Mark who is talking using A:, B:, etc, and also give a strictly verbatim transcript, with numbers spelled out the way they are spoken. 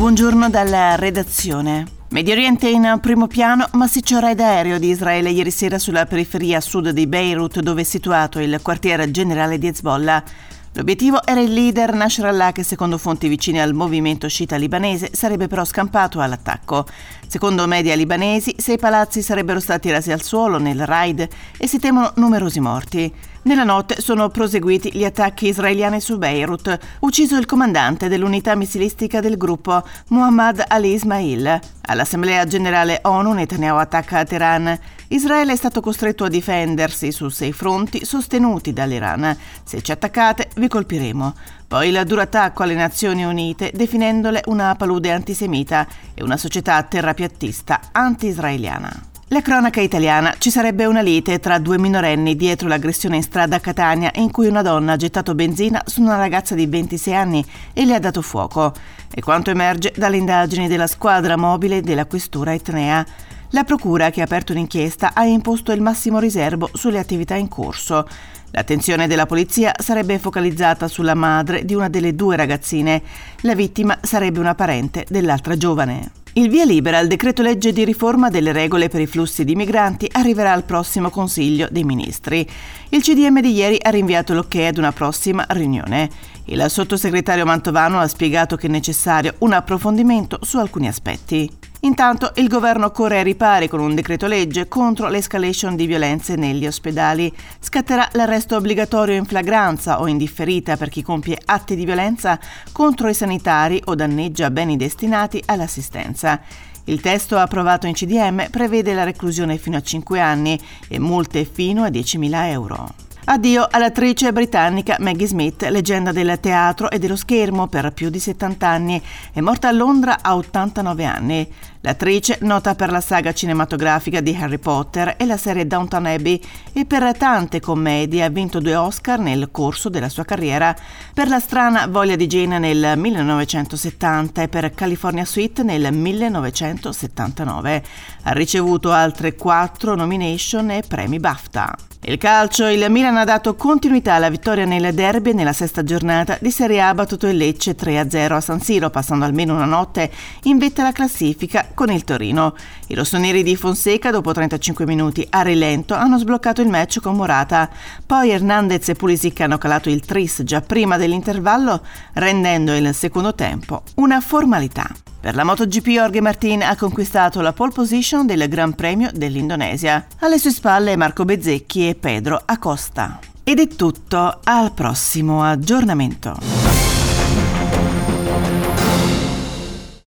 A: Buongiorno dalla redazione. Medio Oriente in primo piano, massiccio raid aereo di Israele ieri sera sulla periferia sud di Beirut, dove è situato il quartier generale di Hezbollah. L'obiettivo era il leader Nasrallah, che secondo fonti vicine al movimento sciita libanese sarebbe però scampato all'attacco. Secondo media libanesi, sei palazzi sarebbero stati rasi al suolo nel raid e si temono numerosi morti. Nella notte sono proseguiti gli attacchi israeliani su Beirut, ucciso il comandante dell'unità missilistica del gruppo, Muhammad Ali Ismail. All'Assemblea Generale ONU Netanyahu attacca a Teheran. Israele è stato costretto a difendersi su sei fronti sostenuti dall'Iran. Se ci attaccate, vi colpiremo. Poi il duro attacco alle Nazioni Unite, definendole una palude antisemita e una società terrapiattista anti-israeliana. La cronaca italiana: ci sarebbe una lite tra due minorenni dietro l'aggressione in strada a Catania, in cui una donna ha gettato benzina su una ragazza di ventisei anni e le ha dato fuoco. È quanto emerge dalle indagini della squadra mobile della questura etnea. La procura, che ha aperto un'inchiesta, ha imposto il massimo riservo sulle attività in corso. L'attenzione della polizia sarebbe focalizzata sulla madre di una delle due ragazzine. La vittima sarebbe una parente dell'altra giovane. Il via libera al decreto legge di riforma delle regole per i flussi di migranti arriverà al prossimo Consiglio dei Ministri. Il C D M di ieri ha rinviato l'ok ad una prossima riunione. Il sottosegretario Mantovano ha spiegato che è necessario un approfondimento su alcuni aspetti. Intanto il governo corre ai ripari con un decreto legge contro l'escalation di violenze negli ospedali. Scatterà l'arresto obbligatorio in flagranza o in differita per chi compie atti di violenza contro i sanitari o danneggia beni destinati all'assistenza. Il testo approvato in C D M prevede la reclusione fino a cinque anni e multe fino a diecimila euro. Addio all'attrice britannica Maggie Smith, leggenda del teatro e dello schermo per più di settanta anni. È morta a Londra a ottantanove anni. L'attrice, nota per la saga cinematografica di Harry Potter e la serie Downton Abbey e per tante commedie, ha vinto due Oscar nel corso della sua carriera: per La strana voglia di Jane nel millenovecentosettanta e per California Suite nel millenovecentosettantanove. Ha ricevuto altre quattro nomination e premi BAFTA. Il calcio: il Milan ha dato continuità alla vittoria nel derby e nella sesta giornata di Serie A ha battuto il Lecce tre a zero a San Siro, passando almeno una notte in vetta alla classifica con il Torino. I rossoneri di Fonseca, dopo trentacinque minuti a rilento, hanno sbloccato il match con Morata. Poi Hernandez e Pulisic hanno calato il tris già prima dell'intervallo, rendendo il secondo tempo una formalità. Per la MotoGP Jorge Martin ha conquistato la pole position del Gran Premio dell'Indonesia. Alle sue spalle Marco Bezzecchi e Pedro Acosta. Ed è tutto, al prossimo aggiornamento.